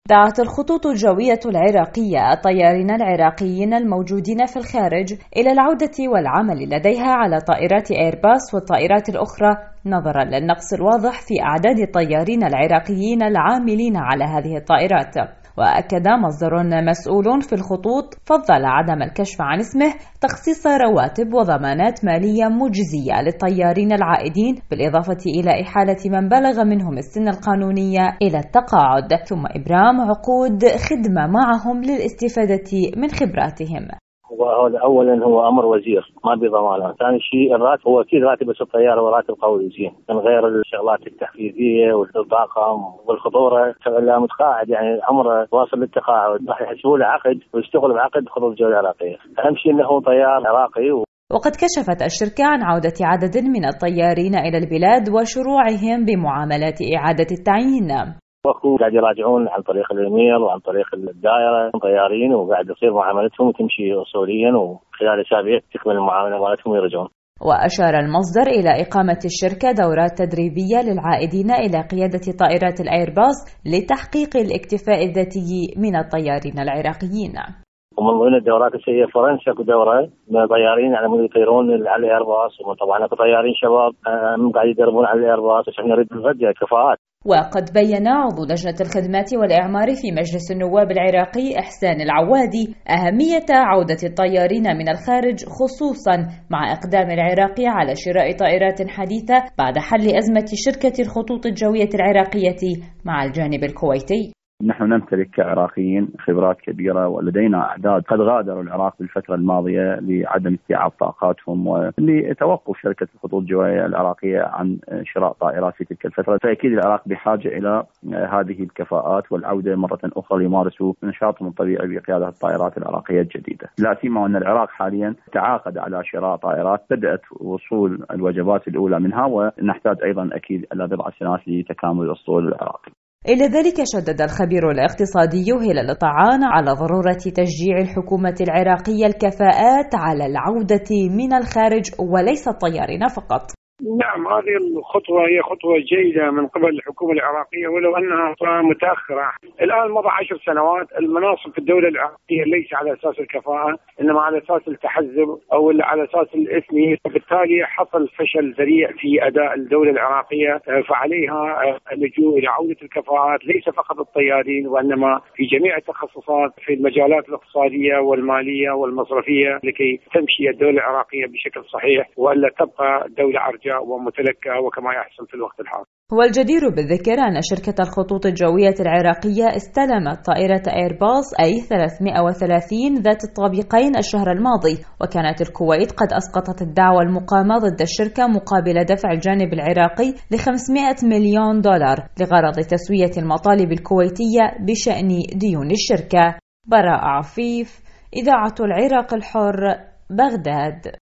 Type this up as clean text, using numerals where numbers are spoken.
دعت الخطوط الجوية العراقية الطيارين العراقيين الموجودين في الخارج إلى العودة والعمل لديها على طائرات إيرباص والطائرات الأخرى نظرا للنقص الواضح في أعداد الطيارين العراقيين العاملين على هذه الطائرات. وأكد مصدر مسؤول في الخطوط فضل عدم الكشف عن اسمه تخصيص رواتب وضمانات مالية مجزية للطيارين العائدين، بالإضافة إلى إحالة من بلغ منهم السن القانونية إلى التقاعد، ثم إبرام عقود خدمة معهم للاستفادة من خبراتهم. اولا هو امر وزير ما بضمانه، ثاني شيء الراتب هو اكيد راتب بس الطياره وراتب قوي زين من غير الشغلات التحفيزيه والطاقم والخطوره، لا متقاعد يعني عمره واصل للتقاعد راح يحسبوا له عقد ويشتغل بعقد خطوط الجويه العراقيه، اهم شيء انه هو طيار عراقي. وقد كشفت الشركة عن عودة عدد من الطيارين إلى البلاد وشروعهم بمعاملات إعادة التعيين. وكو قاعد يراجعون عن طريق الايميل وعن طريق الدائره طيارين، وقاعد يصير معاملتهم وتمشي اصوليا، وخلال اسابيع تكمل المعامله مالتهم ويرجعون. وأشار المصدر إلى إقامة الشركة دورات تدريبية للعائدين إلى قيادة طائرات الإيرباص لتحقيق الاكتفاء الذاتي من الطيارين العراقيين. ومن ضمن الدورات السيئة فرنسا كدورة من طيارين على مود يطيرون على الإيرباص، وطبعا اكو طيارين شباب قاعد يدربون على الإيرباص، بس احنا نريد نرجع كفاءات. وقد بين عضو لجنة الخدمات والإعمار في مجلس النواب العراقي إحسان العوادي أهمية عودة الطيارين من الخارج، خصوصا مع إقدام العراق على شراء طائرات حديثة بعد حل أزمة شركة الخطوط الجوية العراقية مع الجانب الكويتي. نحن نمتلك كعراقيين خبرات كبيرة، ولدينا أعداد قد غادروا العراق بالفترة الماضية لعدم استيعاب طاقاتهم ولتوقف شركة الخطوط الجوية العراقية عن شراء طائرات في تلك الفترة. فأكيد العراق بحاجة إلى هذه الكفاءات والعودة مرة أخرى ليمارسوا نشاطهم الطبيعي بقيادة الطائرات العراقية الجديدة، لا سيما أن العراق حاليا تعاقد على شراء طائرات بدأت وصول الوجبات الأولى منها، ونحتاج أيضا أكيد إلى بضع سنوات لتكامل الأسطول العراقي. إلى ذلك شدد الخبير الاقتصادي هلال طعان على ضرورة تشجيع الحكومة العراقية الكفاءات على العودة من الخارج وليس الطيارين فقط. نعم، هذه الخطوة هي خطوة جيدة من قبل الحكومة العراقية، ولو أنها متأخرة. الآن مضى 10 سنوات، المناصب في الدولة العراقية ليس على أساس الكفاءة، إنما على أساس التحزب أو على أساس الإثني، وبالتالي حصل فشل ذريع في أداء الدولة العراقية. فعليها اللجوء إلى عودة الكفاءات ليس فقط الطيارين، وإنما في جميع التخصصات في المجالات الاقتصادية والمالية والمصرفية، لكي تمشي الدولة العراقية بشكل صحيح وألا تبقى دولة عرجاء ومتلكة وكما يحصل في الوقت الحاضر. والجدير بالذكر أن شركة الخطوط الجوية العراقية استلمت طائرة إيرباص أي 330 ذات الطابقين الشهر الماضي، وكانت الكويت قد أسقطت الدعوى المقامة ضد الشركة مقابل دفع الجانب العراقي ل$500 مليون لغرض تسوية المطالب الكويتية بشأن ديون الشركة. براء عفيف، إذاعة العراق الحر، بغداد.